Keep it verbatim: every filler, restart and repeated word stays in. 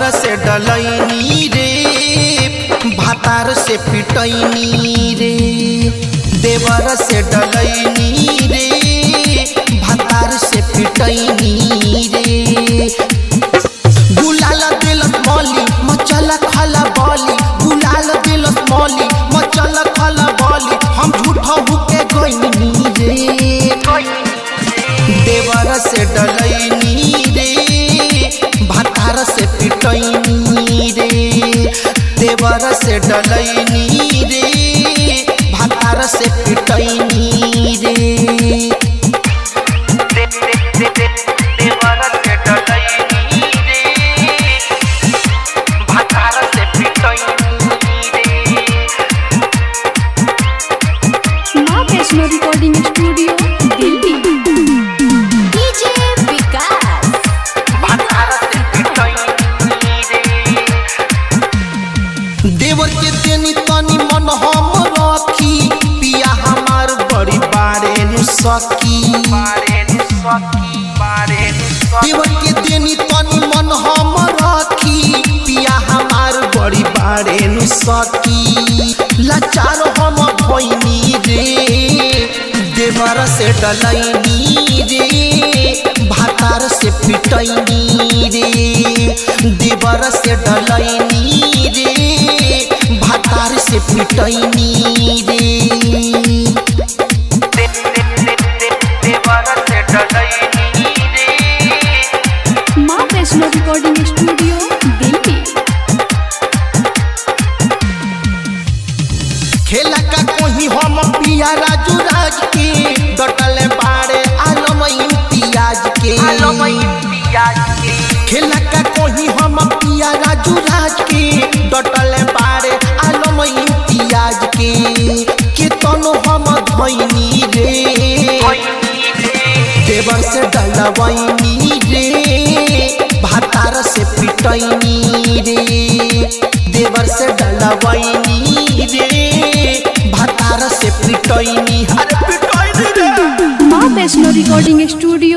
देवर से डलैनी रे भातार से पिटैनी रे देवर से डलैनी रे भातार से पिटैनी रे गुलाल दिलस मौली मचल खला बॉली गुलाल दिलस मौली मचल खला बॉली हम झूठा हुके गइनी रे देवर से डलैनी रे भातार से पिटैनी रे देवर से डलैनी रे भातार से पिटैनी रे देवर से डलैनी रे भातार से पिटैनी रे Maa Vaishno recording studio Delhi. DJ Vikas भातार से पिटैनी रे देवर के देनी तनी मन हम रखी पिया हमार बड़ी बारे नु सकी देवर के देनी तनी मन हम रखी पिया हमार बड़ी बारे नु सकी लाचार हम भइनी रे देवर से डलैनी रे भातार से पिटैनी रे देवर से डलैनी रे भातार से पिटैनी रे देवर से डलैनी रे माँ वैष्णो रिकॉर्डिंग स्टूडियो दिल्ली। खेला का कोही हम पिया राजू राज के डटले बाड़े आलम इम्तियाज के खेला का कोही हम पिया राजू राज के डटले बाड़े आलम इम्तियाज के के तनो हम धइनी रे देवर से डलवैनी रे भातार से पिटैनी रे देवर से डलवैनी रे भातार से पिटैनी हर पिटैनी रे माँ वैष्णो रिकॉर्डिंग स्टूडियो